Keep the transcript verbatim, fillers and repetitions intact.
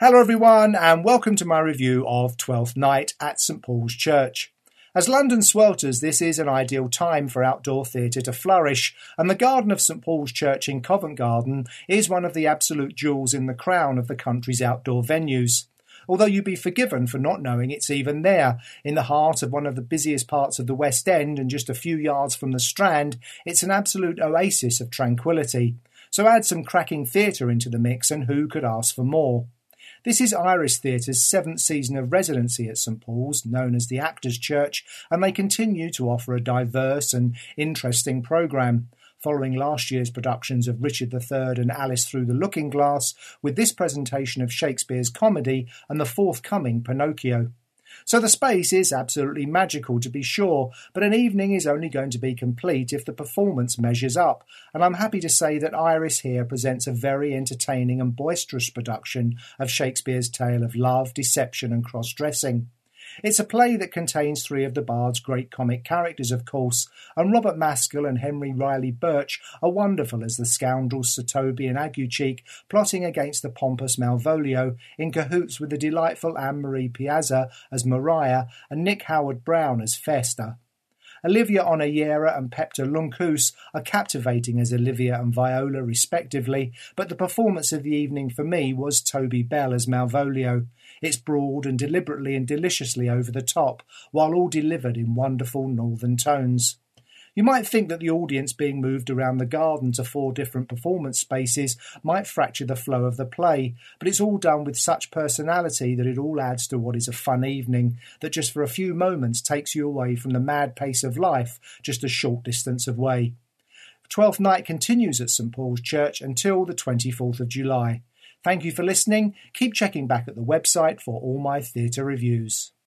Hello everyone and welcome to my review of Twelfth Night at St Paul's Church. As London swelters, this is an ideal time for outdoor theatre to flourish, and the garden of St Paul's Church in Covent Garden is one of the absolute jewels in the crown of the country's outdoor venues. Although you'd be forgiven for not knowing it's even there. In the heart of one of the busiest parts of the West End and just a few yards from the Strand, it's an absolute oasis of tranquility. So add some cracking theatre into the mix and who could ask for more? This is Iris Theatre's seventh season of residency at St Paul's, known as the Actors' Church, and they continue to offer a diverse and interesting programme, following last year's productions of Richard the Third and Alice Through the Looking Glass, with this presentation of Shakespeare's comedy and the forthcoming Pinocchio. So the space is absolutely magical, to be sure, but an evening is only going to be complete if the performance measures up, and I'm happy to say that Iris here presents a very entertaining and boisterous production of Shakespeare's tale of love, deception and cross-dressing. It's a play that contains three of the Bard's great comic characters, of course, and Robert Maskell and Henry Riley Birch are wonderful as the scoundrels Sir Toby and Aguecheek plotting against the pompous Malvolio, in cahoots with the delightful Anne-Marie Piazza as Maria and Nick Howard-Brown as Festa. Olivia Onayera and Pepta Lunkus are captivating as Olivia and Viola respectively, but the performance of the evening for me was Toby Bell as Malvolio. It's broad and deliberately and deliciously over the top, while all delivered in wonderful northern tones. You might think that the audience being moved around the garden to four different performance spaces might fracture the flow of the play, but it's all done with such personality that it all adds to what is a fun evening that just for a few moments takes you away from the mad pace of life just a short distance away. Twelfth Night continues at St Paul's Church until the twenty-fourth of July. Thank you for listening. Keep checking back at the website for all my theatre reviews.